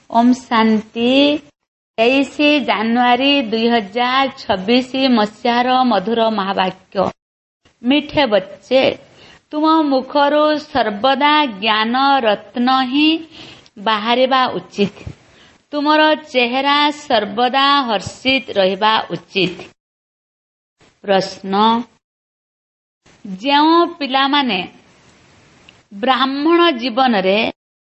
ओम शांति। 23 ଜାନୁଆରୀ 2026 ମସିହାର ମଧୁର ମହାବାକ୍ୟ। ମିଠେ ବଚ୍ଚେ, ତୁମ ମୁଖରୁ ସର୍ବଦା ଜ୍ଞାନ ରତ୍ନ ହିଁ ବାହାରିବା ଉଚିତ। ତୁମର ଚେହେରା ସର୍ବଦା ହର୍ଷିତ ରହିବା ଉଚିତ। ପ୍ରଶ୍ନ, ଯେଉଁ ପିଲାମାନେ ବ୍ରାହ୍ମଣ ଜୀବନରେ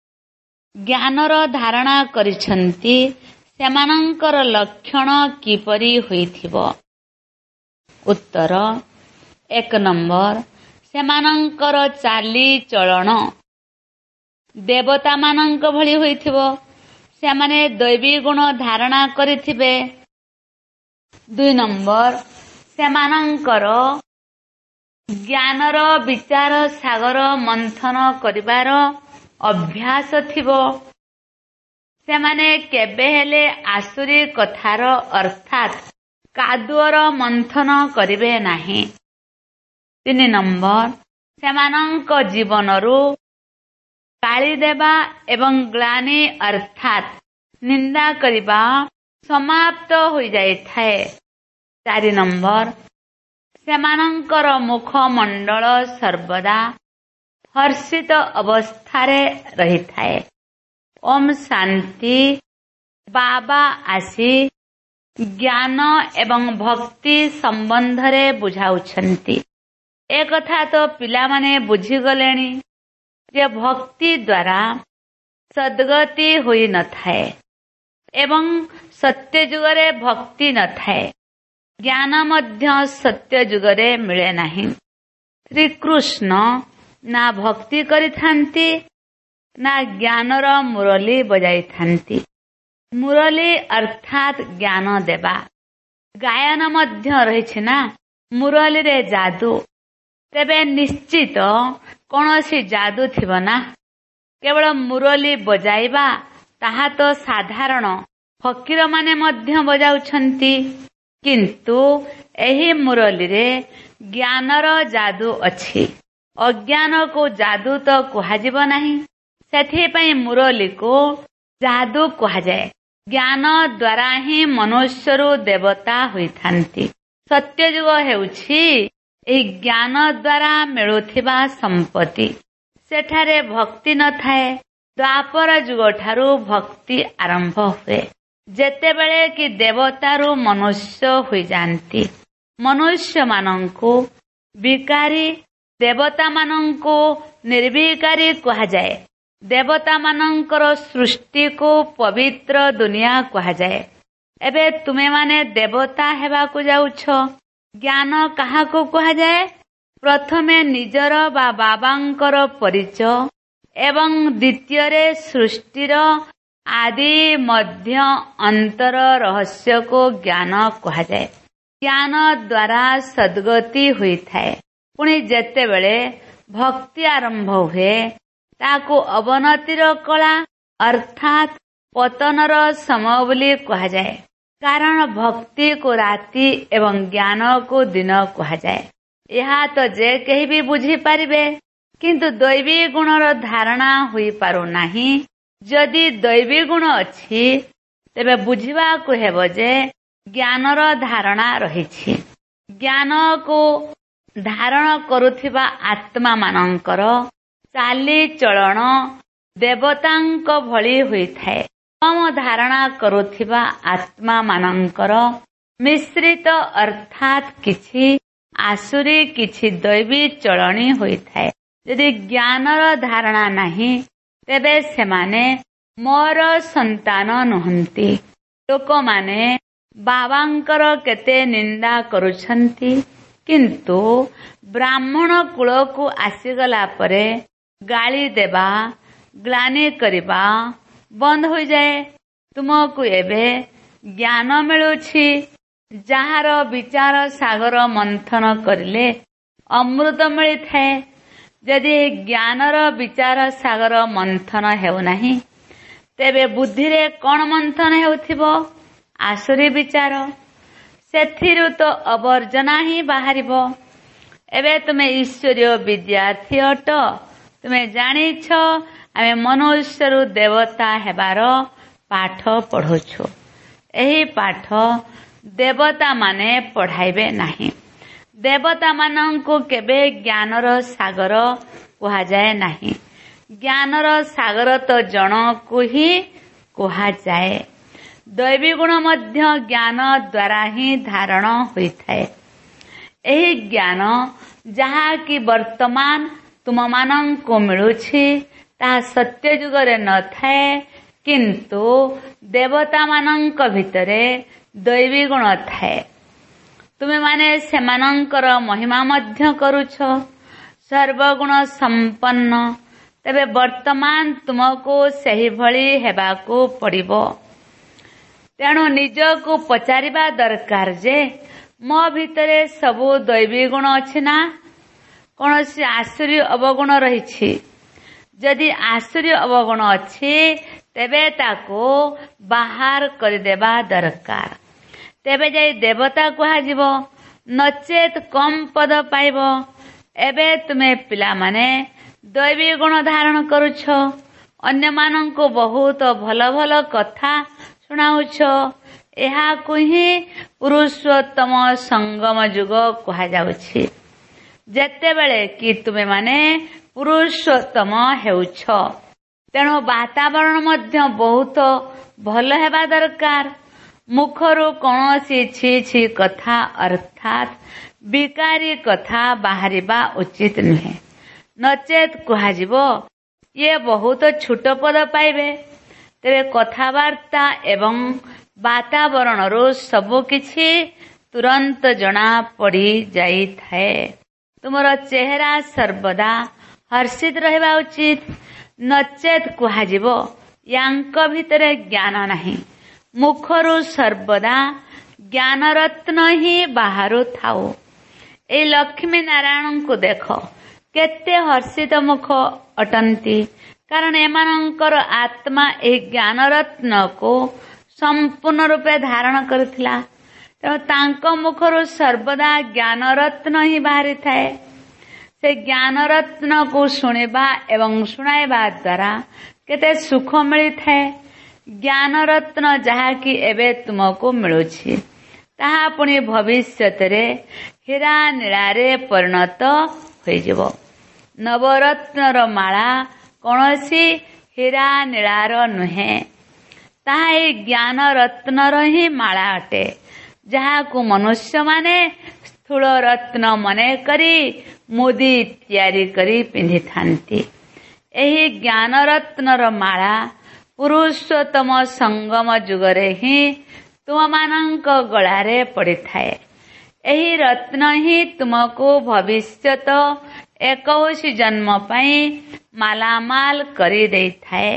ଜ୍ଞାନର ଧାରଣା କରିଛନ୍ତି ସେମାନଙ୍କର ଲକ୍ଷଣ କିପରି ହୋଇଥିବ? ଉତ୍ତର, 1 ନମ୍ବର, ସେମାନଙ୍କର ଚାଲିଚଳନ ଦେବତାମାନଙ୍କ ଭଳି ହୋଇଥିବ। ସେମାନେ ଦୈବୀ ଗୁଣ ଧାରଣା କରିଥିବେ। 2 ନମ୍ବର, ସେମାନଙ୍କର ଜ୍ଞାନର ବିଚାର ସାଗର ମନ୍ଥନ କରିବାର ଅଭ୍ୟାସ ଥିବ। ସେମାନେ କେବେ ହେଲେ ଆସୁରୀ କଥାର ଅର୍ଥାତ୍ କାଦୁଅର ମନ୍ଥନ କରିବେ ନାହିଁ। 3 ନମ୍ବର, ସେମାନଙ୍କ ଜୀବନରୁ ଗାଳି ଦେବା ଏବଂ ଗ୍ଳାନି ଅର୍ଥାତ୍ ନିନ୍ଦା କରିବା ସମାପ୍ତ ହୋଇଯାଇଥାଏ। 4 ନମ୍ବର, ସେମାନଙ୍କର ମୁଖମଣ୍ଡଳ ସର୍ବଦା ହର୍ଷିତ ଅବସ୍ଥାରେ ରହିଥାଏ। ଓମ୍ ଶାନ୍ତି। ବାବା ଆସି ଜ୍ଞାନ ଏବଂ ଭକ୍ତି ସମ୍ବନ୍ଧରେ ବୁଝାଉଛନ୍ତି। ଏକଥା ତ ପିଲାମାନେ ବୁଝିଗଲେଣି ଯେ ଭକ୍ତି ଦ୍ୱାରା ସଦ୍ଗତି ହୋଇନଥାଏ ଏବଂ ସତ୍ୟ ଯୁଗରେ ଭକ୍ତି ନଥାଏ। ଜ୍ଞାନ ମଧ୍ୟ ସତ୍ୟ ଯୁଗରେ ମିଳେ ନାହିଁ। ଶ୍ରୀକୃଷ୍ଣ ନା ଭକ୍ତି କରିଥାନ୍ତି ନା ଜ୍ଞାନର ମୁରଲୀ ବଜାଇଥାନ୍ତି। ମୁରଲୀ ଅର୍ଥାତ୍ ଜ୍ଞାନ ଦେବା। ଗାୟନ ମଧ୍ୟ ରହିଛି ନା ମୁରଲୀରେ ଯାଦୁ। ତେବେ ନିଶ୍ଚିତ କୌଣସି ଯାଦୁ ଥିବ ନା। କେବଳ ମୁରଲୀ ବଜାଇବା ତାହା ତ ସାଧାରଣ ଫକୀରମାନେ ମଧ୍ୟ ବଜାଉଛନ୍ତି। କିନ୍ତୁ ଏହି ମୁରଲୀରେ ଜ୍ଞାନର ଯାଦୁ ଅଛି। ଅଜ୍ଞାନକୁ ଯାଦୁ ତ କୁହାଯିବ ନାହିଁ। ସେଥିପାଇଁ ମୁରଲୀକୁ ଯାଦୁ କୁହାଯାଏ। ଜ୍ଞାନ ଦ୍ୱାରା ହିଁ ମନୁଷ୍ୟରୁ ଦେବତା ହୋଇଥାନ୍ତି। ସତ୍ୟଯୁଗ ହେଉଛି ଏହି ଜ୍ଞାନ ଦ୍ୱାରା ମିଳୁଥିବା ସମ୍ପତ୍ତି। ସେଠାରେ ଭକ୍ତି ନଥାଏ। ଦ୍ୱାପର ଯୁଗଠାରୁ ଭକ୍ତି ଆରମ୍ଭ ହୁଏ, ଯେତେବେଳେ କି ଦେବତାରୁ ମନୁଷ୍ୟ ହୋଇଯାନ୍ତି। ମନୁଷ୍ୟମାନଙ୍କୁ ବିକାରୀ, ଦେବତାମାନଙ୍କୁ ନିର୍ବିକାରୀ କୁହାଯାଏ। ଦେବତାମାନଙ୍କର ସୃଷ୍ଟିକୁ ପବିତ୍ର ଦୁନିଆ କୁହାଯାଏ। ଏବେ ତୁମେମାନେ ଦେବତା ହେବାକୁ ଯାଉଛ। ଜ୍ଞାନ କାହାକୁ କୁହାଯାଏ? ପ୍ରଥମେ ନିଜର ବା ବାବାଙ୍କର ପରିଚୟ ଏବଂ ଦ୍ୱିତୀୟରେ ସୃଷ୍ଟିର ଆଦି ମଧ୍ୟ ଅନ୍ତର ରହସ୍ୟକୁ ଜ୍ଞାନ କୁହାଯାଏ। ଜ୍ଞାନ ଦ୍ୱାରା ସଦ୍ଗତି ହୋଇଥାଏ। ପୁଣି ଯେତେବେଳେ ଭକ୍ତି ଆରମ୍ଭ ହୁଏ ତାକୁ ଅବନତିର କଳା ଅର୍ଥାତ୍ ପତନର ସମୟ ବୋଲି କୁହାଯାଏ। କାରଣ ଭକ୍ତିକୁ ରାତି ଏବଂ ଜ୍ଞାନକୁ ଦିନ କୁହାଯାଏ। ଏହା ତ ଯେ କେହି ବି ବୁଝିପାରିବେ, କିନ୍ତୁ ଦୈବୀ ଗୁଣର ଧାରଣା ହୋଇପାରୁନାହିଁ। ଯଦି ଦୈବୀ ଗୁଣ ଅଛି ତେବେ ବୁଝିବାକୁ ହେବ ଯେ ଜ୍ଞାନର ଧାରଣା ରହିଛି। ଜ୍ଞାନକୁ ଧାରଣ କରୁଥିବା ଆତ୍ମାମାନଙ୍କର ଚାଲିଚଳନ ଦେବତାଙ୍କ ଭଳି ହୋଇଥାଏ। କମ ଧାରଣା କରୁଥିବା ଆତ୍ମାମାନଙ୍କର ମିଶ୍ରିତ ଅର୍ଥାତ୍ କିଛି ଆସୁରୀ କିଛି ଦୈବୀ ଚଳଣି ହୋଇଥାଏ। ଯଦି ଜ୍ଞାନର ଧାରଣା ନାହିଁ ତେବେ ସେମାନେ ମୋର ସନ୍ତାନ ନୁହନ୍ତି। ଲୋକମାନେ ବାବାଙ୍କର କେତେ ନିନ୍ଦା କରୁଛନ୍ତି, କିନ୍ତୁ ବ୍ରାହ୍ମଣ କୂଳକୁ ଆସିଗଲା ପରେ ଗାଳି ଦେବା, ଗ୍ଳାନି କରିବା ବନ୍ଦ ହୋଇଯାଏ। ତୁମକୁ ଏବେ ଜ୍ଞାନ ମିଳୁଛି, ଯାହାର ବିଚାର ସାଗର ମନ୍ଥନ କରିଲେ ଅମୃତ ମିଳିଥାଏ। ଯଦି ଜ୍ଞାନର ବିଚାର ସାଗର ମନ୍ଥନ ହେଉନାହିଁ ତେବେ ବୁଦ୍ଧିରେ କ'ଣ ମନ୍ଥନ ହେଉଥିବ? ଆସୁରୀ ବିଚାର। ସେଥିରୁ ତ ଅବର୍ଜନା ହିଁ ବାହାରିବ। ଏବେ ତୁମେ ଈଶ୍ୱରୀୟ ବିଦ୍ୟାର୍ଥୀ ଅଟ। ତୁମେ ଜାଣିଛ ଆମେ ମନୁଷ୍ୟରୁ ଦେବତା ହେବାର ପାଠ ପଢୁଛୁ। ଏହି ପାଠ ଦେବତାମାନେ ପଢାଇବେ ନାହିଁ। ଦେବତାମାନଙ୍କୁ କେବେ ଜ୍ଞାନର ସାଗର କୁହାଯାଏ ନାହିଁ। ଜ୍ଞାନର ସାଗର ତ ଜଣକୁ ହିଁ କୁହାଯାଏ। ଦୈବୀ ଗୁଣ ମଧ୍ୟ ଜ୍ଞାନ ଦ୍ୱାରା ହିଁ ଧାରଣ ହୋଇଥାଏ। ଏହି ଜ୍ଞାନ ଯାହାକି ବର୍ତ୍ତମାନ ତୁମମାନଙ୍କୁ ମିଳୁଛି ତାହା ସତ୍ୟ ଯୁଗରେ ନଥାଏ, କିନ୍ତୁ ଦେବତାମାନଙ୍କ ଭିତରେ ଦୈବୀ ଗୁଣ ଥାଏ। ତୁମେମାନେ ସେମାନଙ୍କର ମହିମା ମଧ୍ୟ କରୁଛ, ସର୍ବଗୁଣ ସମ୍ପନ୍ନ। ତେବେ ବର୍ତ୍ତମାନ ତୁମକୁ ସେହିଭଳି ହେବାକୁ ପଡ଼ିବ। ତେଣୁ ନିଜକୁ ପଚାରିବା ଦରକାର ଯେ ମୋ ଭିତରେ ସବୁ ଦୈବୀ ଗୁଣ ଅଛି ନା କୌଣସି ଆସୁରୀ ଅବଗୁଣ ରହିଛି? ଯଦି ଆସୁରୀ ଅବଗୁଣ ଅଛି ତେବେ ତାକୁ ବାହାର କରିଦେବା ଦରକାର। ତେବେ ଯାଇ ଦେବତା କୁହାଯିବ, ନଚେତ୍ କମ୍ ପଦ ପାଇବ। ଏବେ ତୁମେ ପିଲାମାନେ ଦୈବୀ ଗୁଣ ଧାରଣ କରୁଛ, ଅନ୍ୟମାନଙ୍କୁ ବହୁତ ଭଲ ଭଲ କଥା ଶୁଣାଉଛ। ଏହାକୁ ହିଁ ପୁରୁଷୋତ୍ତମ ସଙ୍ଗମ ଯୁଗ କୁହାଯାଉଛି। ଯେତେବେଳେ କି ତୁମେମାନେ ପୁରୁଷୋତ୍ତମ ହେଉଛ, ତେଣୁ ବାତାବରଣ ମଧ୍ୟ ବହୁତ ଭଲ ହେବା ଦରକାର। ମୁଖରୁ କୌଣସି ଛି ଛି କଥା ଅର୍ଥାତ୍ ବିକାରୀ କଥା ବାହାରିବା ଉଚିତ ନୁହେଁ, ନଚେତ୍ କୁହାଯିବ ଇଏ ବହୁତ ଛୋଟ ପଦ ପାଇବେ। ତେବେ କଥାବାର୍ତ୍ତା ଏବଂ ବାତାବରଣରୁ ସବୁକିଛି ତୁରନ୍ତ ଜଣା ପଡ଼ି ଯାଇଥାଏ। ତୁମର ଚେହେରା ସର୍ବଦା ହର୍ଷିତ ରହିବା ଉଚିତ, ନଚେତ୍ କୁହାଯିବ ୟାଙ୍କ ଭିତରେ ଜ୍ଞାନ ନାହିଁ। ମୁଖରୁ ସର୍ବଦା ଜ୍ଞାନରତ୍ନ ହିଁ ବାହାରୁଥାଉ। ଏଇ ଲକ୍ଷ୍ମୀ ନାରାୟଣଙ୍କୁ ଦେଖ, କେତେ ହର୍ଷିତ ମୁଖ ଅଟନ୍ତି, କାରଣ ଏମାନଙ୍କର ଆତ୍ମା ଏହି ଜ୍ଞାନରତ୍ନକୁ ସମ୍ପୂର୍ଣ୍ଣ ରୂପେ ଧାରଣ କରିଥିଲା। ତେଣୁ ତାଙ୍କ ମୁଖରୁ ସର୍ବଦା ଜ୍ଞାନରତ୍ନ ହିଁ ବାହାରିଥାଏ। ସେ ଜ୍ଞାନରତ୍ନକୁ ଶୁଣିବା ଏବଂ ଶୁଣାଇବା ଦ୍ୱାରା କେତେ ସୁଖ ମିଳିଥାଏ। ଜ୍ଞାନରତ୍ନ ଯାହାକି ଏବେ ତୁମକୁ ମିଳୁଛି, ତାହା ପୁଣି ଭବିଷ୍ୟତରେ ହୀରା ନୀଳାରେ ପରିଣତ ହୋଇଯିବ। ନବରତ୍ନର ମାଳା କୌଣସି ହୀରା ନୀଳାର ନୁହେଁ, ତାହା ଏହି ଜ୍ଞାନ ରତ୍ନର ହିଁ ମାଳା ଅଟେ, ଯାହାକୁ ମନୁଷ୍ୟମାନେ ସ୍ଥୂଳ ରତ୍ନ ମନେ କରି ମୁଦି ତିଆରି କରି ପିନ୍ଧିଥାନ୍ତି। ଏହି ଜ୍ଞାନ ରତ୍ନର ମାଳା ପୁରୁଷୋତ୍ତମ ସଙ୍ଗମ ଯୁଗରେ ହିଁ ତୁମମାନଙ୍କ ଗଳାରେ ପଡ଼ିଥାଏ। ଏହି ରତ୍ନ ହିଁ ତୁମକୁ ଭବିଷ୍ୟତ 21 ଜନ୍ମ ପାଇଁ ମାଲାମାଲ କରିଦେଇଥାଏ,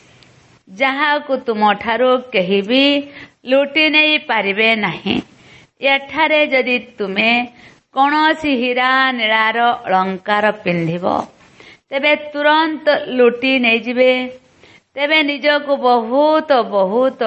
ଯାହାକୁ ତୁମଠାରୁ କେହି ବି ଲୁଟି ନେଇ ପାରିବେ ନାହିଁ। ଏଠାରେ ଯଦି ତୁମେ କୌଣସି ହୀରା ନୀଳାର ଅଳଙ୍କାର ପିନ୍ଧିବ, ତେବେ ତୁରନ୍ତ ଲୁଟି ନେଇଯିବେ। ତେବେ ନିଜକୁ ବହୁତ ବହୁତ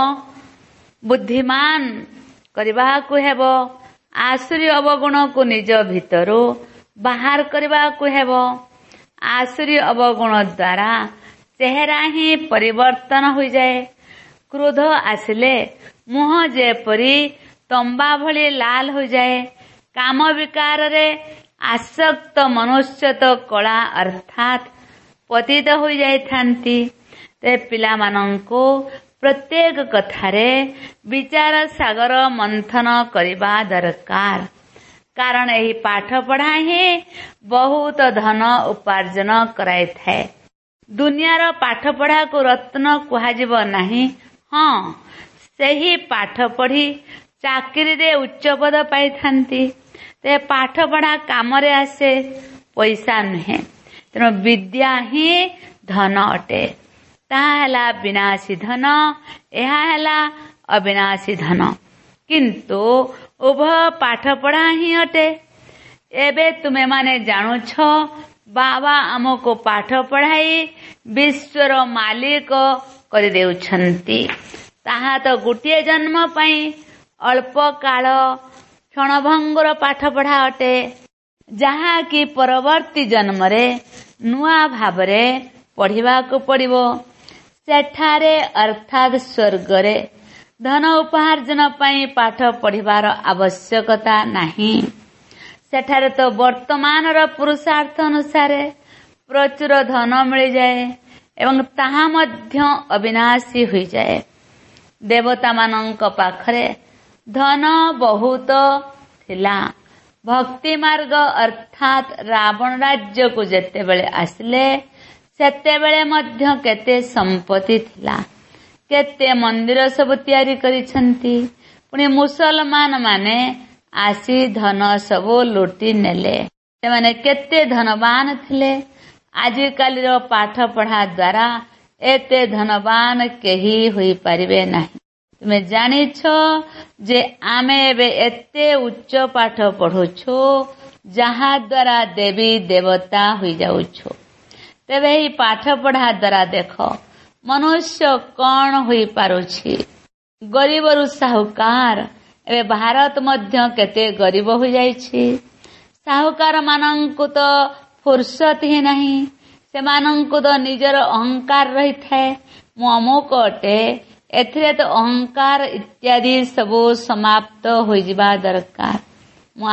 ବୁଦ୍ଧିମାନ କରିବାକୁ ହେବ। ଆସୁରୀ ଅବଗୁଣକୁ ନିଜ ଭିତରୁ ବାହାର କରିବାକୁ ହେବ। ଆସୁରୀ ଅବଗୁଣ ଦ୍ୱାରା ଚେହେରା ହିଁ ପରିବର୍ତ୍ତନ ହୋଇଯାଏ। କ୍ରୋଧ ଆସିଲେ ମୁହଁ ଯେପରି ତମ୍ବା ଭଳି ଲାଲ ହୋଇଯାଏ। କାମ ବିକାରରେ ଆସକ୍ତ ମନୁଷ୍ୟ ତ କଳା ଅର୍ଥାତ୍ ପତିତ ହୋଇଯାଇଥାନ୍ତି। ତେବେ ପିଲାମାନଙ୍କୁ ପ୍ରତ୍ୟେକ କଥାରେ ବିଚାର ସାଗର ମନ୍ଥନ କରିବା ଦରକାର, କାରଣ ଏହି ପାଠ ପଢ଼ା ହିଁ ବହୁତ ଧନ ଉପାର୍ଜନ କରାଇଥାଏ। ଦୁନିଆର ପାଠ ପଢ଼ାକୁ ରତ୍ନ କୁହାଯିବ ନାହିଁ। ହଁ, ସେହି ପାଠ ପଢ଼ି ଚାକିରିରେ ଉଚ୍ଚ ପଦ ପାଇଥାନ୍ତି। ତେବେ ପାଠ ପଢ଼ା କାମରେ ଆସେ, ପଇସା ନୁହେଁ। ତେଣୁ ବିଦ୍ୟା ହିଁ ଧନ ଅଟେ। ତାହା ହେଲା ବିନାଶୀ ଧନ, ଏହା ହେଲା ଅବିନାଶୀ ଧନ। କିନ୍ତୁ ଉଭୟ ପାଠ ପଢ଼ା ହିଁ ଅଟେ। ଏବେ ତୁମେମାନେ ଜାଣୁଛ ବାବା ଆମକୁ ପାଠ ପଢ଼ାଇ ବିଶ୍ୱର ମାଲିକ କରିଦେଉଛନ୍ତି। ତାହା ତ ଗୋଟିଏ ଜନ୍ମ ପାଇଁ ଅଳ୍ପ କାଳ କ୍ଷଣଭଙ୍ଗୁର ପାଠ ପଢ଼ା ଅଟେ, ଯାହାକି ପରବର୍ତ୍ତୀ ଜନ୍ମରେ ନୂଆ ଭାବରେ ପଢ଼ିବାକୁ ପଡ଼ିବ। ସେଠାରେ ଅର୍ଥାତ୍ ସ୍ୱର୍ଗରେ ଧନ ଉପାର୍ଜନ ପାଇଁ ପାଠ ପଢିବାର ଆବଶ୍ୟକତା ନାହିଁ। ସେଠାରେ ତ ବର୍ତ୍ତମାନର ପୁରୁଷାର୍ଥ ଅନୁସାରେ ପ୍ରଚୁର ଧନ ମିଳିଯାଏ ଏବଂ ତାହା ମଧ୍ୟ ଅବିନାଶୀ ହୋଇଯାଏ। ଦେବତାମାନଙ୍କ ପାଖରେ ଧନ ବହୁତ ଥିଲା। ଭକ୍ତି ମାର୍ଗ ଅର୍ଥାତ୍ ରାବଣ ରାଜ୍ୟକୁ ଯେତେବେଳେ ଆସିଲେ ସେତେବେଳେ ମଧ୍ୟ କେତେ ସମ୍ପତ୍ତି ଥିଲା, କେତେ ମନ୍ଦିର ସବୁ ତିଆରି କରିଛନ୍ତି। ପୁଣି ମୁସଲମାନ ମାନେ ଆସି ଧନ ସବୁ ଲୁଟି ନେଲେ। ସେମାନେ କେତେ ଧନବାନ ଥିଲେ। ଆଜିକାଲିର ପାଠ ପଢା ଦ୍ୱାରା ଏତେ ଧନବାନ କେହି ହୋଇପାରିବେ ନାହିଁ। ତୁମେ ଜାଣିଛ ଯେ ଆମେ ଏବେ ଏତେ ଉଚ୍ଚ ପାଠ ପଢୁଛୁ ଯାହା ଦ୍ୱାରା ଦେବୀ ଦେବତା ହୋଇଯାଉଛୁ। ତେବେ ଏହି ପାଠ ପଢା ଦ୍ୱାରା ଦେଖ ମନୁଷ୍ୟ କଣ ହୋଇପାରୁଛି। ଗରିବରୁ ସାହୁକାର। ଏବେ ଭାରତ ମଧ୍ୟ କେତେ ଗରିବ ହୋଇଯାଇଛି। ସାହୁକାର ମାନଙ୍କୁ ତ ଫୁର୍ସତ ହିଁ ନାହିଁ। ସେମାନଙ୍କୁ ତ ନିଜର ଅହଙ୍କାର ରହିଥାଏ। ମୁଁ ଅମୁକ ଅଟେ, ଏଥିରେ ତ ଅହଙ୍କାର ଇତ୍ୟାଦି ସବୁ ସମାପ୍ତ ହୋଇଯିବା ଦରକାର। ମୁଁ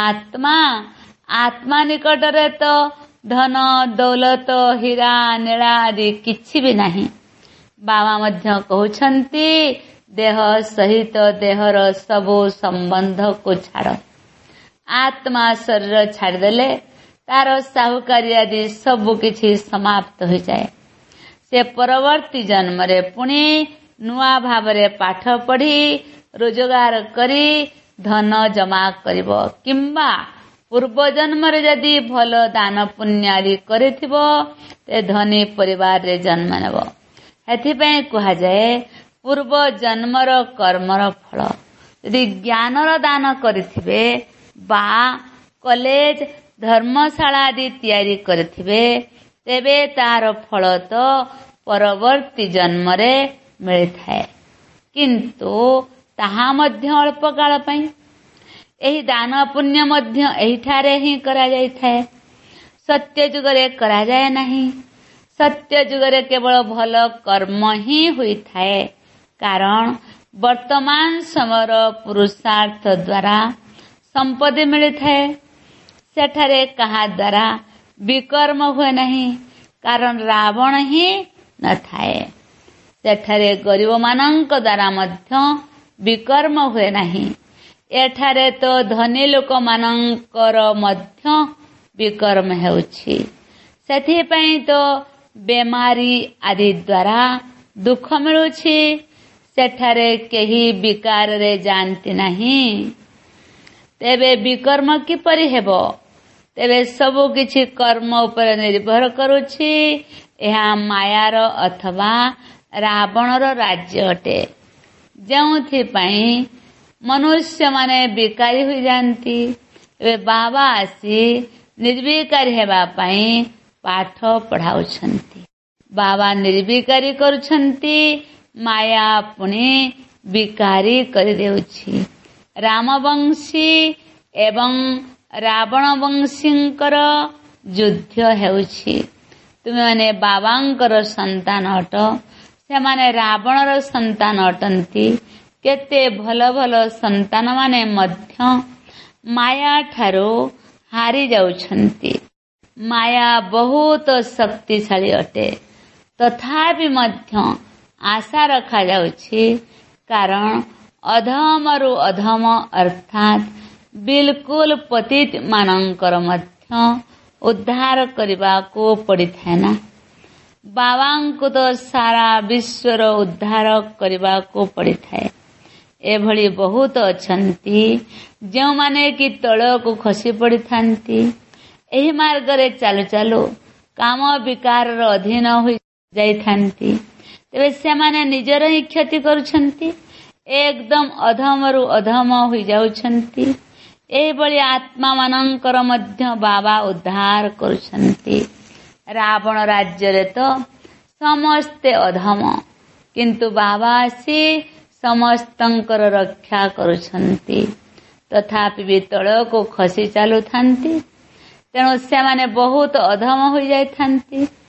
ଆତ୍ମା ନିକଟରେ ତ ଧନ ଦୌଲତ ହୀରା ନୀଳା ଆଦି କିଛି ବି ନାହିଁ। ବାବା ମଧ୍ୟ କହୁଛନ୍ତି ଦେହ ସହିତ ଦେହର ସବୁ ସମ୍ବନ୍ଧକୁ ଛାଡ଼। ଆତ୍ମା ଶରୀର ଛାଡ଼ିଦେଲେ ତାର ସାହୁକାରୀ ଆଦି ସବୁ କିଛି ସମାପ୍ତ ହୋଇଯାଏ। ସେ ପରବର୍ତ୍ତୀ ଜନ୍ମରେ ପୁଣି ନୂଆ ଭାବରେ ପାଠ ପଢି ରୋଜଗାର କରି ଧନ ଜମା କରିବ, କିମ୍ବା ପୂର୍ବ ଜନ୍ମରେ ଯଦି ଭଲ ଦାନ ପୁଣ୍ୟ ଆଦି କରିଥିବ ତେବେ ଧନୀ ପରିବାରରେ ଜନ୍ମ ନେବ। ଏଥିପାଇଁ କୁହାଯାଏ ପୂର୍ବ ଜନ୍ମର କର୍ମର ଫଳ। ଯଦି ଜ୍ଞାନର ଦାନ କରିଥିବେ ବା କଲେଜ ଧର୍ମଶାଳା ଆଦି ତିଆରି କରିଥିବେ ତେବେ ତାହାର ଫଳ ତ ପରବର୍ତ୍ତୀ ଜନ୍ମରେ ମିଳିଥାଏ, କିନ୍ତୁ ତାହା ମଧ୍ୟ ଅଳ୍ପ କାଳ ପାଇଁ। ଏହି ଦାନ ପୁଣ୍ୟ ମଧ୍ୟ ଏହିଠାରେ ହିଁ କରାଯାଇଥାଏ। ସତ୍ୟ ଯୁଗରେ କରାଯାଏ ନାହିଁ। ସତ୍ୟ ଯୁଗରେ କେବଳ ଭଲ କର୍ମ ହିଁ ହୋଇଥାଏ, କାରଣ ବର୍ତ୍ତମାନ ସମୟର ପୁରୁଷାର୍ଥ ଦ୍ୱାରା ସମ୍ପତ୍ତି ମିଳିଥାଏ। ସେଠାରେ କାହା ଦ୍ୱାରା ବିକର୍ମ ହୁଏ ନାହିଁ, କାରଣ ରାବଣ ହିଁ ନଥାଏ। ସେଠାରେ ଗରିବମାନଙ୍କ ଦ୍ୱାରା ମଧ୍ୟ ବିକର୍ମ ହୁଏ ନାହିଁ। ଏଠାରେ ତ ଧନୀ ଲୋକମାନଙ୍କର ମଧ୍ୟ ବିକର୍ମ ହେଉଛି। ସେଥିପାଇଁ ତ ବେମାରୀ ଆଦି ଦ୍ୱାରା ଦୁଃଖ ମିଳୁଛି। ସେଠାରେ କେହି ବିକାରରେ ଯାଆନ୍ତି ନାହିଁ। ତେବେ ବିକର୍ମ କିପରି ହେବ? ତେବେ ସବୁ କିଛି କର୍ମ ଉପରେ ନିର୍ଭର କରୁଛି। ଏହା ମାୟାର ଅଥବା ରାବଣର ରାଜ୍ୟ ଅଟେ, ଯେଉଁଥିପାଇଁ ମନୁଷ୍ୟମାନେ ବିକାରୀ ହୋଇଯାନ୍ତି। ଏବେ ବାବା ଆସି ନିର୍ବିକାରୀ ହେବା ପାଇଁ ପାଠ ପଢାଉଛନ୍ତି। ବାବା ନିର୍ବିକାରୀ କରୁଛନ୍ତି, ମାୟା ପୁଣି ବିକାରୀ କରିଦେଉଛି। ରାମବଂଶୀ ଏବଂ ରାବଣ ବଂଶୀଙ୍କର ଯୁଦ୍ଧ ହେଉଛି। ତୁମେମାନେ ବାବାଙ୍କର ସନ୍ତାନ ଅଟ, ସେମାନେ ରାବଣର ସନ୍ତାନ ଅଟନ୍ତି। କେତେ ଭଲ ଭଲ ସନ୍ତାନମାନେ ମଧ୍ୟ ମାୟା ଠାରୁ ହାରି ଯାଉଛନ୍ତି। ମାୟା ବହୁତ ଶକ୍ତିଶାଳୀ ଅଟେ, ତଥାପି ମଧ୍ୟ ଆଶା ରଖାଯାଉଛି, କାରଣ ଅଧମରୁ ଅଧମ ଅର୍ଥାତ୍ ବିଲକୁଲ ପତିତ ମାନଙ୍କର ମଧ୍ୟ ଉଦ୍ଧାର କରିବାକୁ ପଡ଼ିଥାଏ ନା। ବାବାଙ୍କୁ ତ ସାରା ବିଶ୍ୱର ଉଦ୍ଧାର କରିବାକୁ ପଡ଼ିଥାଏ। ଏଭଳି ବହୁତ ଅଛନ୍ତି ଯେଉଁମାନେ କି ତଳକୁ ଖସି ପଡ଼ିଥାନ୍ତି। ଏହି ମାର୍ଗରେ ଚାଲୁ ଚାଲୁ କାମ ବିକାରର ଅଧୀନ ହୋଇ ଯାଇଥାନ୍ତି। ତେବେ ସେମାନେ ନିଜର ହିଁ କ୍ଷତି କରୁଛନ୍ତି, ଏକଦମ ଅଧମରୁ ଅଧମ ହୋଇଯାଉଛନ୍ତି। ଏହିଭଳି ଆତ୍ମାମାନଙ୍କର ମଧ୍ୟ ବାବା ଉଦ୍ଧାର କରୁଛନ୍ତି। ରାବଣ ରାଜ୍ୟରେ ତ ସମସ୍ତେ ଅଧମ, କିନ୍ତୁ ବାବା ଆସି ସମସ୍ତଙ୍କର ରକ୍ଷା କରୁଛନ୍ତି। ତଥାପି ବି ତଳକୁ ଖସି ଚାଲୁଥାନ୍ତି। ତେଣୁ ସେମାନେ ବହୁତ ଅଧମ ହୋଇଯାଇଥାନ୍ତି।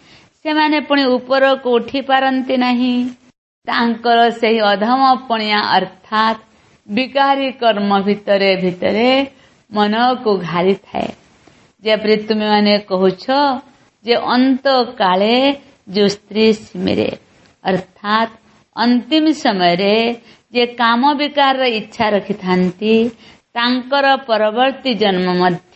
ସେମାନେ ପୁଣି ଉପରକୁ ଉଠି ପାରନ୍ତି ନାହିଁ। ତାଙ୍କର ସେହି ଅଧମପଣିଆ ଅର୍ଥାତ୍ ବିକାରୀ କର୍ମ ଭିତରେ ଭିତରେ ମନକୁ ଘାରିଥାଏ। ଯେପରି ତୁମେମାନେ କହୁଛ ଯେ ଅନ୍ତ କାଳେ ଯୋଉ ସ୍ତ୍ରୀ ସିମିରେ, ଅର୍ଥାତ୍ ଅନ୍ତିମ ସମୟରେ ଯେ କାମ ବିକାରର ଇଚ୍ଛା ରଖିଥାନ୍ତି ତାଙ୍କର ପରବର୍ତ୍ତୀ ଜନ୍ମ ମଧ୍ୟ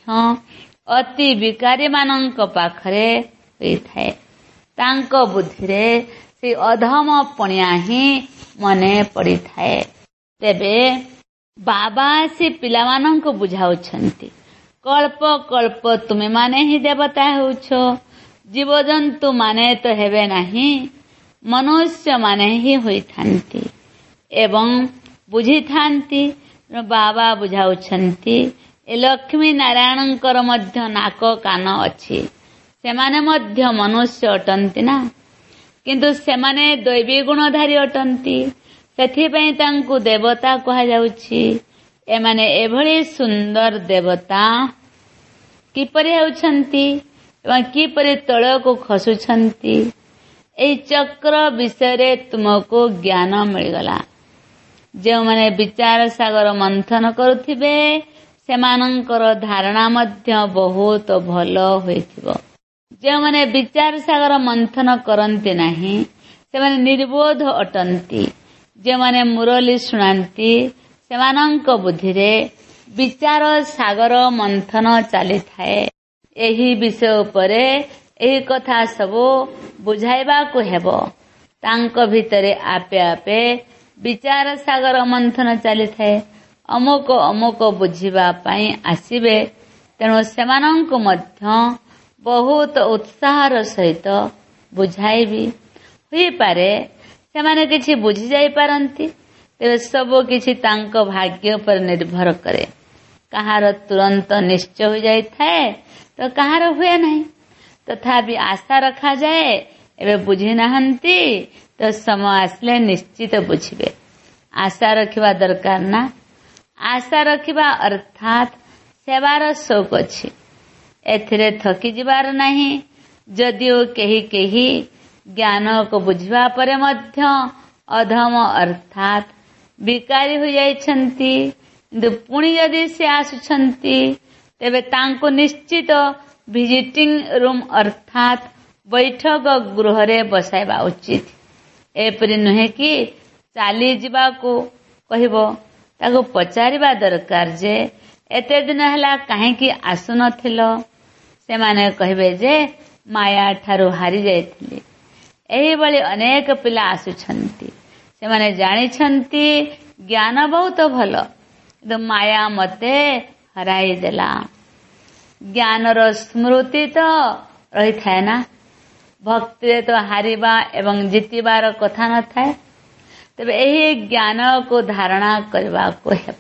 ଅତି ବିକାରୀମାନଙ୍କ ପାଖରେ ହୋଇଥାଏ। ତାଙ୍କ ବୁଦ୍ଧିରେ ସେ ଅଧମପଣିଆ ହିଁ ମନେ ପଡ଼ିଥାଏ। ତେବେ ବାବା ଆସି ପିଲାମାନଙ୍କୁ ବୁଝାଉଛନ୍ତି, କଳ୍ପ କଳ୍ପ ତୁମେମାନେ ହିଁ ଦେବତା ହେଉଛ, ଜୀବଜନ୍ତୁ ମାନେ ତ ହେବେ ନାହିଁ, ମନୁଷ୍ୟମାନେ ହିଁ ହୋଇଥାନ୍ତି ଏବଂ ବୁଝିଥାନ୍ତି। ବାବା ବୁଝାଉଛନ୍ତି ଏ ଲକ୍ଷ୍ମୀ ନାରାୟଣଙ୍କର ମଧ୍ୟ ନାକ କାନ ଅଛି, ସେମାନେ ମଧ୍ୟ ମନୁଷ୍ୟ ଅଟନ୍ତି ନା, କିନ୍ତୁ ସେମାନେ ଦୈବୀ ଗୁଣଧାରୀ ଅଟନ୍ତି, ସେଥିପାଇଁ ତାଙ୍କୁ ଦେବତା କୁହାଯାଉଛି। ଏମାନେ ଏଭଳି ସୁନ୍ଦର ଦେବତା କିପରି ହେଉଛନ୍ତି ଏବଂ କିପରି ତଳକୁ ଖସୁଛନ୍ତି, ଏହି ଚକ୍ର ବିଷୟରେ ତୁମକୁ ଜ୍ଞାନ ମିଳିଗଲା। ଯେଉଁମାନେ ବିଚାର ସାଗର ମନ୍ଥନ କରୁଥିବେ ସେମାନଙ୍କର ଧାରଣା ମଧ୍ୟ ବହୁତ ଭଲ ହୋଇଥିବ। ଯେଉଁମାନେ ବିଚାର ସାଗର ମନ୍ଥନ କରନ୍ତି ନାହିଁ ସେମାନେ ନିର୍ବୋଧ ଅଟନ୍ତି। ଯେଉଁମାନେ ମୁରଲି ଶୁଣାନ୍ତି ସେମାନଙ୍କ ବୁଦ୍ଧିରେ ବିଚାର ସାଗର ମନ୍ଥନ ଚାଲିଥାଏ। ଏହି ବିଷୟ ଉପରେ ଏହି କଥା ସବୁ ବୁଝାଇବାକୁ ହେବ। ତାଙ୍କ ଭିତରେ ଆପେ ଆପେ ବିଚାର ସାଗର ମନ୍ଥନ ଚାଲିଥାଏ। ଅମୁକ ଅମୁକ ବୁଝିବା ପାଇଁ ଆସିବେ, ତେଣୁ ସେମାନଙ୍କୁ ମଧ୍ୟ ବହୁତ ଉତ୍ସାହର ସହିତ ବୁଝାଇବି। ହୋଇପାରେ ସେମାନେ କିଛି ବୁଝି ଯାଇପାରନ୍ତି, ତେବେ ସବୁ କିଛି ତାଙ୍କ ଭାଗ୍ୟ ଉପରେ ନିର୍ଭର କରେ। କାହାର ତୁରନ୍ତ ନିଶ୍ଚୟ ହୋଇଯାଇଥାଏ ତ କାହାର ହୁଏ ନାହିଁ। ତଥାପି ଆଶା ରଖାଯାଏ, ଏବେ ବୁଝି ନାହାନ୍ତି ତ ସମୟ ଆସିଲେ ନିଶ୍ଚିତ ବୁଝିବେ। ଆଶା ରଖିବା ଦରକାର ନା। ଆଶା ରଖିବା ଅର୍ଥାତ୍ ସେବାର ସଉକ ଅଛି, ଏଥିରେ ଥକି ଯିବାର ନାହିଁ। ଯଦିଓ କେହି କେହି ଜ୍ଞାନକୁ ବୁଝିବା ପରେ ମଧ୍ୟ ଅଧମ ଅର୍ଥାତ୍ ବିକାରୀ ହୋଇଯାଇଛନ୍ତି, କିନ୍ତୁ ପୁଣି ଯଦି ସେ ଆସୁଛନ୍ତି ତେବେ ତାଙ୍କୁ ନିଶ୍ଚିତ ଭିଜିଟିଂ ରୁମ୍ ଅର୍ଥାତ୍ ବୈଠକ ଗୃହରେ ବସାଇବା ଉଚିତ। ଏପରି ନୁହେଁ କି ଚାଲିଯିବାକୁ କହିବ। ତାକୁ ପଚାରିବା ଦରକାର ଯେ ଏତେ ଦିନ ହେଲା କାହିଁକି ଆସୁନଥିଲ? ସେମାନେ କହିବେ ଯେ ମାୟା ଠାରୁ ହାରି ଯାଇଥିଲି। ଏହିଭଳି ଅନେକ ପିଲା ଆସୁଛନ୍ତି, ସେମାନେ ଜାଣିଛନ୍ତି ଜ୍ଞାନ ବହୁତ ଭଲ, କିନ୍ତୁ ମାୟା ମତେ ହରାଇ ଦେଲା। ଜ୍ଞାନର ସ୍ମୃତି ତ ରହିଥାଏ ନା, ଭକ୍ତିରେ ତ ହାରିବା ଏବଂ ଜିତିବାର କଥା ନଥାଏ। ତେବେ ଏହି ଜ୍ଞାନକୁ ଧାରଣା କରିବାକୁ ହେବ।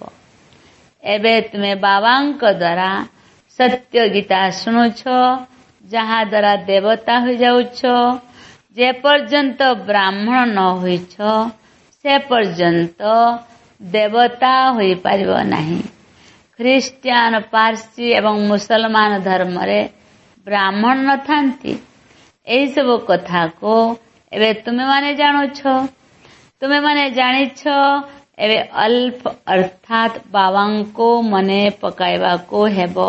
ଏବେ ତୁମେ ବାବାଙ୍କ ଦ୍ୱାରା ସତ୍ୟ ଗୀତା ଶୁଣୁଛ, ଯାହା ଦ୍ୱାରା ଦେବତା ହୋଇଯାଉଛ। ଯେ ପର୍ଯ୍ୟନ୍ତ ବ୍ରାହ୍ମଣ ନ ହୋଇଛ ସେ ପର୍ଯ୍ୟନ୍ତ ଦେବତା ହୋଇପାରିବ ନାହିଁ। ଖ୍ରୀଷ୍ଟିଆନ, ପାର୍ସୀ ଏବଂ ମୁସଲମାନ ଧର୍ମରେ ବ୍ରାହ୍ମଣ ନଥାନ୍ତି। ଏହିସବୁ କଥାକୁ ଏବେ ତୁମେମାନେ ଜାଣୁଛ। ତୁମେମାନେ ଜାଣିଛ ଏବେ ଅଲ୍ଫ ଅର୍ଥାତ୍ ବାବାଙ୍କୁ ମନେ ପକାଇବାକୁ ହେବ।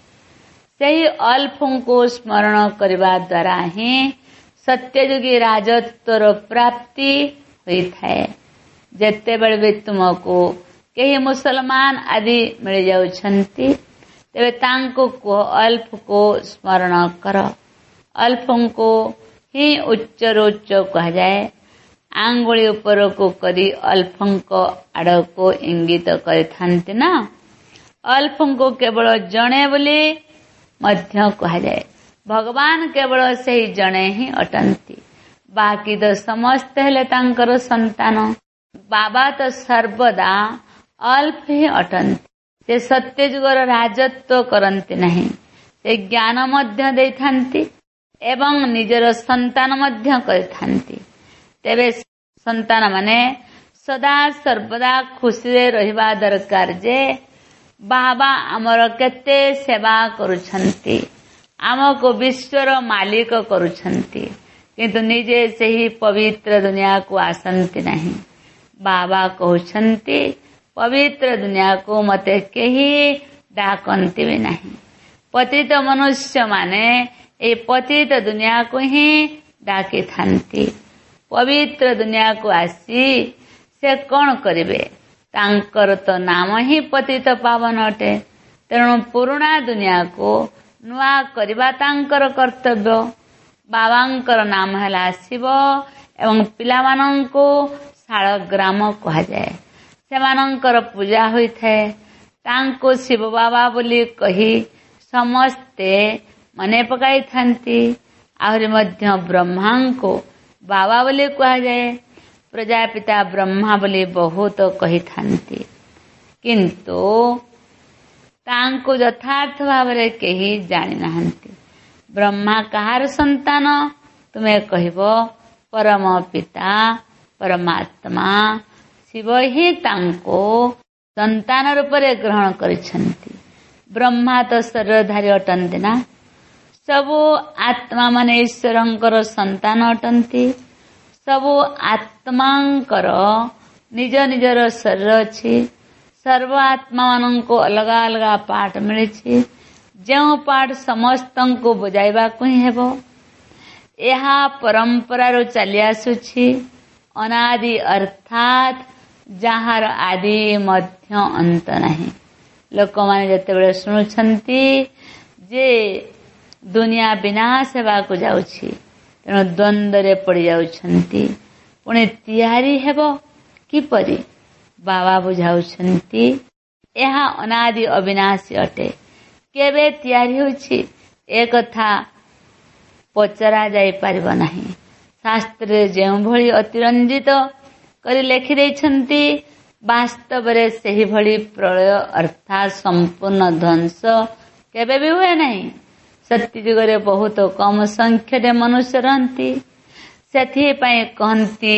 ସେହି ଅଲ୍ଫଙ୍କୁ ସ୍ମରଣ କରିବା ଦ୍ୱାରା ହିଁ ସତ୍ୟଯୁଗୀ ରାଜତ୍ୱର ପ୍ରାପ୍ତି ହୋଇଥାଏ। ଯେତେବେଳେ ବି ତୁମକୁ କେହି ମୁସଲମାନ ଆଦି ମିଳିଯାଉଛନ୍ତି ତେବେ ତାଙ୍କୁ କୁହ ଅଲ୍ଫକୁ ସ୍ମରଣ କର। ଅଲ୍ଫଙ୍କୁ ହିଁ ଉଚ୍ଚରୁ ଉଚ୍ଚ କୁହାଯାଏ। ଆଙ୍ଗୁଳି ଉପରକୁ କରି ଅଲ୍ଫଙ୍କ ଆଡ଼କୁ ଇଙ୍ଗିତ କରିଥାନ୍ତି ନା। ଅଲ୍ଫଙ୍କୁ କେବଳ ଜଣେ ବୋଲି ମଧ୍ୟ କୁହାଯାଏ। ଭଗବାନ କେବଳ ସେହି ଜଣେ ହିଁ ଅଟନ୍ତି, ବାକି ତ ସମସ୍ତେ ହେଲେ ତାଙ୍କର ସନ୍ତାନ। ବାବା ତ ସର୍ବଦା ଅଲ୍ଫ ହିଁ ଅଟନ୍ତି। ସେ ସତ୍ୟଯୁଗର ରାଜତ୍ୱ କରନ୍ତି ନାହିଁ, ସେ ଜ୍ଞାନ ମଧ୍ୟ ଦେଇଥାନ୍ତି ଏବଂ ନିଜର ସନ୍ତାନ ମଧ୍ୟ କରିଥାନ୍ତି। ତେବେ ସନ୍ତାନମାନେ ସଦା ସର୍ବଦା ଖୁସିରେ ରହିବା ଦରକାର ଯେ ବାବା ଆମର କେତେ ସେବା କରୁଛନ୍ତି, ଆମକୁ ବିଶ୍ୱର ମାଲିକ କରୁଛନ୍ତି, किंतु निजे से ही पवित्र दुनिया को आसंती नहीं। बाबा कहउछंती पवित्र दुनिया को मते केही डाकंती भी नहीं। पतित मनुष्य माने ए पतित दुनिया को ही डाकी थांती। पवित्र दुनिया को आसी से कौन करिवे, तांकर तो नाम ही पतित पावन अटे। तेणु पुरुणा दुनिया को नुआ करबा तांकर कर्तव्य। बाबांकर नाम है शिव एवं पिलामानंको शालग्राम कहा जाए। सेमानंकर पूजा होइଥାଏ। तांको शिव बाबा बोली कही समस्ते मने पकाई थांती। आहरी मध्य ब्रह्मांको बाबा बोली कहा जाए। प्रजापिता ब्रह्मा बोली बहुत कही थांती, किंतु तांको यथार्थ भावरे केही जानि नाहंती। ब्रह्मा कहार संतान तुम्हें कहबो, परम पिता परमात्मा शिव ही तांको संतान रूपरे ग्रहण करिछंती। ब्रह्मा तो शरीरधारी अटंती ना। सबु आत्मा माने ईश्वरंकर संतान अटंती। सबु आत्मांकर निज निजर शरीर अछि। सर्व आत्मा मानंको अलगा अलगा पाठ मिलिछि। जो पाठ समस्तंको बुझाइबा को ही हेबो। एहा परंपरा रो चली आसुछि। अनादि अर्थात जहार आदि मध्य अंत नहीं। लोक माने जते बेले सुनुछंती जे दुनिया विनाश हेबा को जाउछि, तेणु द्वंद्व रे पड़ी जाउछंती। पुणे तयारी हेबो किपरि बाबा बुझाउछंती। एहा अनादि अविनाशी अटे। केबे तयारी होछि ए कथा पचरा जाई पारिबो नाही। शास्त्र जेउ भଳି अतिरंजित करी लेखि दैछंती, वास्तव रे सेही भଳି प्रलय अर्थात संपूर्ण ध्वंस केबे भी हुए नहीं। सत्य जुगरे बहुत कम संख्यारे मनुष्य रहंती। सेथि पई कहंती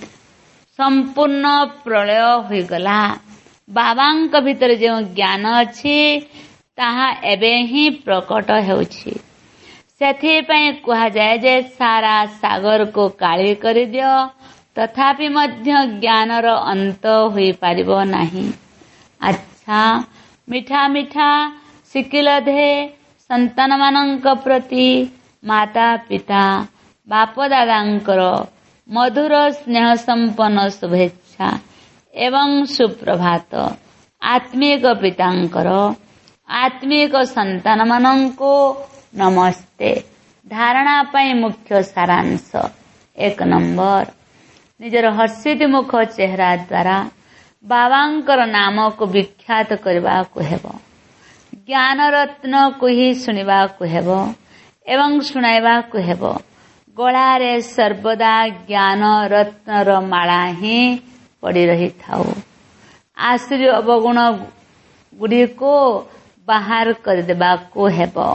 संपूर्ण प्रलय होई गला। बाबांक भितर जो ज्ञान अछि ताहा एबे ही प्रकट हेउछि। सेथि पई कहा जाए जे सारा सागर को काली करि दियो, तथापि मध्य ज्ञानर अंत होई पारिबो नाही। अच्छा मिठा मिठा शिकिल दे संतान मानंक प्रति माता पिता बाप दादांकर मधुर स्नेह संपन्न शुभेच्छा एवं सुप्रभात। आत्मिक पितांकर आत्मिक संतान मानंको नमस्ते। धारणा पाई मुख्य सारांश। 1 नंबर, निजर हर्षित मुख चेहरा द्वारा बाबांकर नाम को विख्यात करबा को हेबो। ज्ञान रत्न को ही सुनिबा को हेबो एवं सुनाइबा को हेबो। गଳାରେ सर्वदा ज्ञान रत्नर माला ही पड़ी रही थाओ। आश्री अवगुण गुड़ी को बाहर कर देबा को हेबो।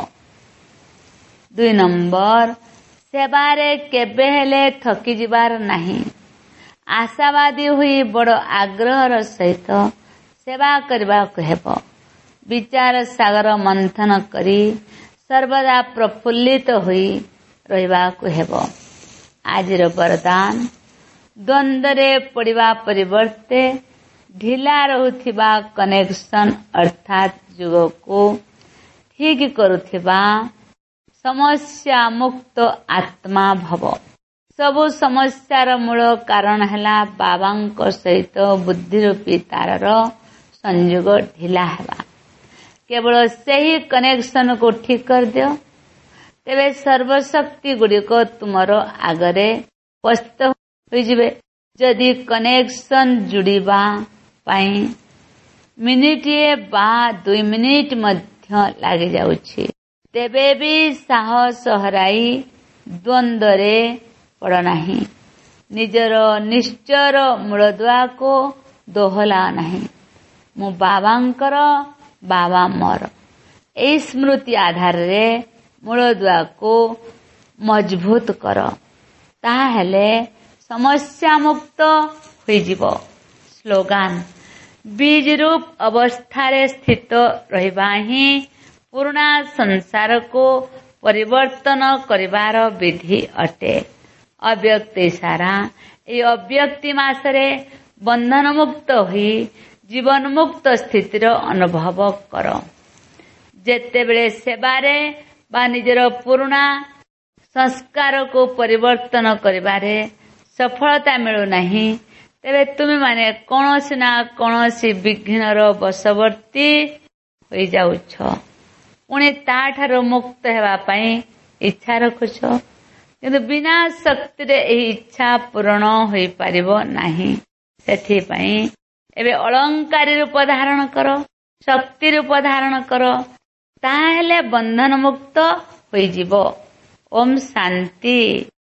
2 नंबर, सेवारे केबे हेले थकी जिबार नहीं। आशावादी हुई बड़ आग्रहर सहित सेवा करबा को हेबो। विचार सागर मंथन करी सर्वदा प्रफुल्लित हुई रहिबा को हेबो। आजिर वरदान, द्वंद्वरे पड़िबा परिवर्ते ढिला रहुथिबा कनेक्शन अर्थात जुग को ठीक करुथिबा समस्या मुक्त आत्मा भव। सबु समस्यार मूल कारण हैला बाबांक सहित बुद्धि रूपी तारर संयोग ढिला हेबा। केवल सही कनेक्शन को ठीक कर दियो, तेबे सर्वशक्ति गुड़िक तुमर आगरे उपस्थित होइजिबे। जदि कनेक्शन जुड़िबा पाई मिनिटिए बा 2 मिनिट मध्य लागि जाउछि, तेबे भी साहस हराई द्वंद्वरे पड़ नाही। निजर निश्चयर मूलदुआ को दोहला नाही। मु बाबांकर बाबा मोर। एई स्मृति आधार रे मूलदुआ को मजबूत कर, ताहेले समस्या मुक्त होइजिबो। स्लोगान, बीज रूप अवस्थारे स्थित रहिबा ही पुराना संसार को परिवर्तन करिबार विधि अटे। अव्यक्ति सारा ये अव्यक्ति मासरे बंधन मुक्त हुई जीवन मुक्त स्थितिर अनुभव कर। जेतेबेले सेवारे बा निजर पुरुणा संस्कार को परिवर्तन करिबारे सफलता मिलु नहीं तेरे तुम माने कौनसी ना कौनसी विघ्नर वशवर्ती हो जाउछ पुणी ताठारो मुक्त हेबा पई इच्छा रखुछ किंतु बिना शक्ति रे एही इच्छा पूर्ण होई परिबो नाही। सेथि पई एबे अलंकारी रूप धारण कर शक्ति रूप धारण कर ताहेले बंधन मुक्त होई जीवो। ओम शांति।